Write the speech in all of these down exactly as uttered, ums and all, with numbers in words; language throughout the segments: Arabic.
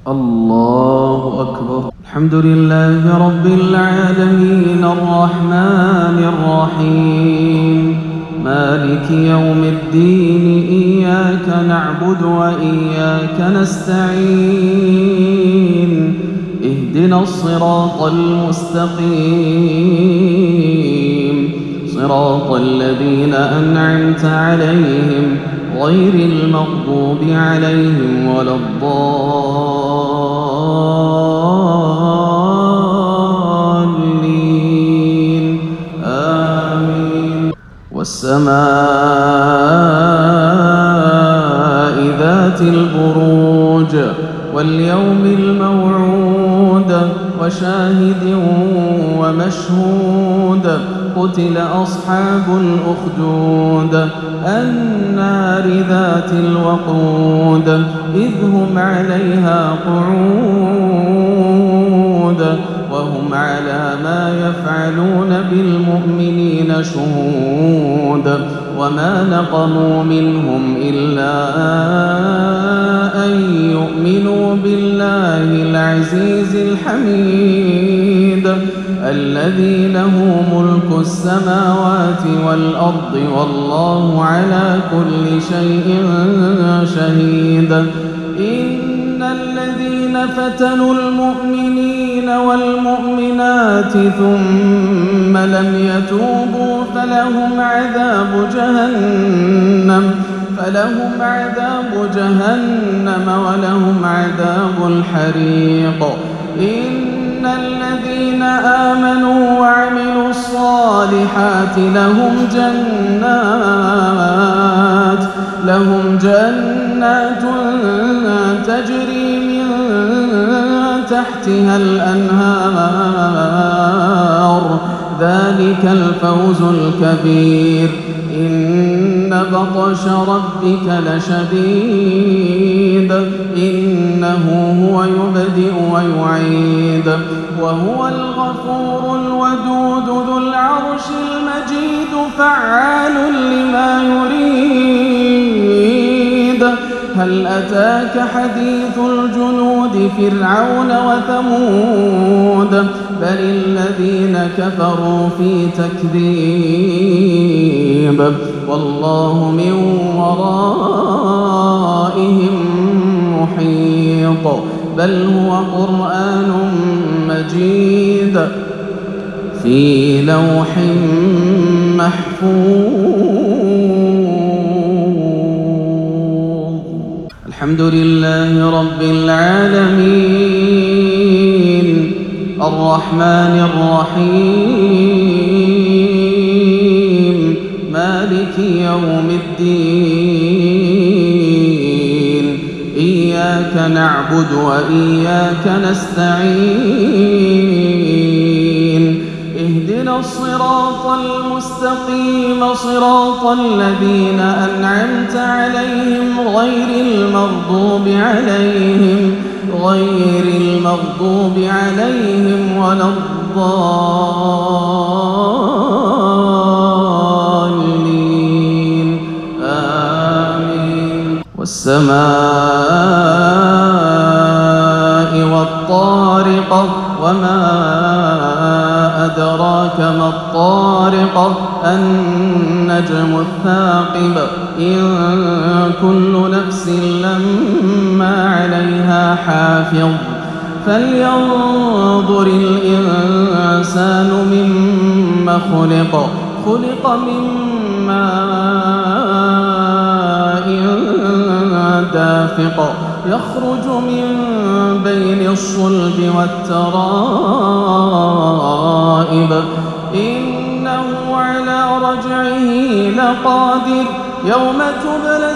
الله أكبر. الحمد لله رب العالمين الرحمن الرحيم مالك يوم الدين إياك نعبد وإياك نستعين اهدنا الصراط المستقيم صراط الذين أنعمت عليهم غير المغضوب عليهم ولا الضالين آمين. والسماء ذات البروج واليوم الموعود وشاهد ومشهود قتل أصحاب الأخدود النار ذات الوقود إذ هم عليها قعود وهم على ما يفعلون بالمؤمنين شهود وما نقموا منهم إلا أن يؤمنوا بالله العزيز الحميد الذي له ملك السماوات والأرض والله على كل شيء شهيد. إن الذين فتنوا المؤمنين والمؤمنات ثم لم يتوبوا فلهم عذاب جهنم فلهم عذاب جهنم ولهم عذاب الحريق. إن الذين آمنوا وعملوا الصالحات لهم جنات لهم جنات تجري من تحتها الأنهار ذلك الفوز الكبير. إن بطش ربك لشديد إنه هو يبدئ ويعيد وهو الغفور الودود ذو العرش المجيد فعال لما يريد. هل أتاك حديث الجنود فرعون وثمود بل الذين كفروا في تكذيب والله من ورائهم محيط بل هو قرآن مجيد في لوح محفوظ. الحمد لله رب العالمين الرحمن الرحيم مالك يوم الدين إياك نعبد وإياك نستعين اهدنا الصراط المستقيم صراط الذين أنعمت عليهم غير المغضوب عليهم غير المغضوب عليهم ولا الضالين آمين. والسماء والطارق وما أدراك ما الطارق النجم الثاقب إن كل نفس لما عليها حافظ فلينظر الإنسان مما خلق خلق من ماء دافق يخرج من بين الصلب والترائب إنه على رجعه لقادر يوم تبلى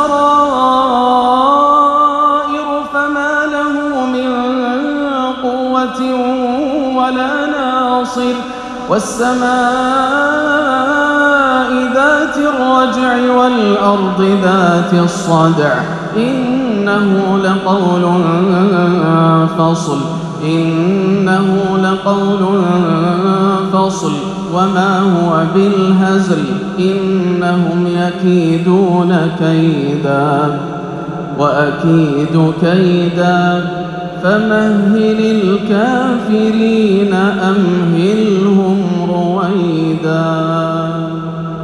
السرائر فما له من قوة ولا ناصر. والسماء ذات الرجع والأرض ذات الصدع إنه لقول فصل إنه لقول فصل وما هو بالهزل إنهم يكيدون كيدا وأكيد كيدا فمهل الكافرين أمهلهم رويدا.